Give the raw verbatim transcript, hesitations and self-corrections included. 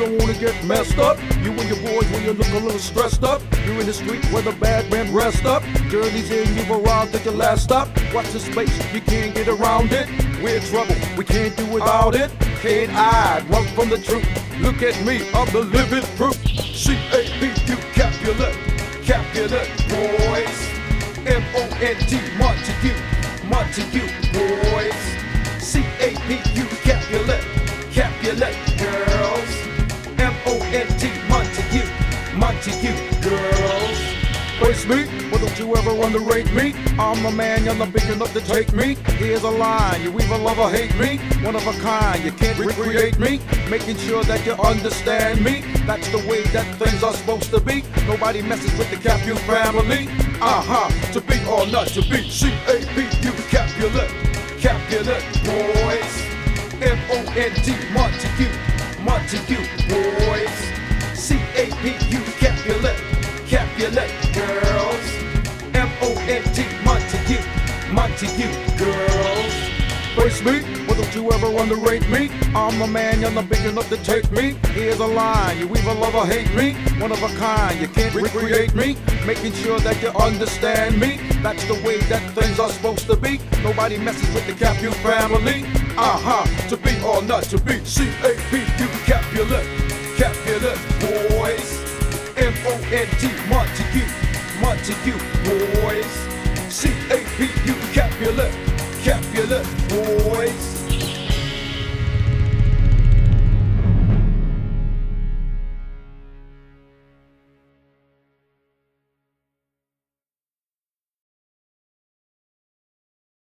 don't wanna get messed up. You and your boys when you look a little stressed up. You're in the street where the bad men rest up. Journey's in, you've arrived at your last stop. Watch the space, you can't get around it. We're in trouble, we can't do without it. Can't hide, run from the truth. Look at me, I'm the living proof. C A P U, Capulet, Capulet, boys. M O N T, Montague, Montague, boys. C A P U, Capulet, Capulet, girls. M O N T, Montague, Montague, girls. Face me, but don't you ever underrate me. I'm the man, you're not big enough to take me. Here's a line, you either love or hate me. One of a kind, you can't recreate me. Making sure that you understand me. That's the way that things are supposed to be. Nobody messes with the Capu family. Uh-huh, to be or not to be. C A P U, Capulet, Capulet, boys. M O N T, Montague, Montague, boys. C A P U, Capulet, Capulet, girls. M O N T, Montague, Montague, girls. Face me, but don't you ever underrate me. I'm the man, you're not big enough to take me. Here's a line, you either love or hate me. One of a kind, you can't recreate me. Making sure that you understand me. That's the way that things are supposed to be. Nobody messes with the Capu family. Uh-huh, to be or not to be. C A P U, Capulet, Capulet, boys. M O N T, Montague, Montague, boys. C A P U, Capulet, Capulet, boys.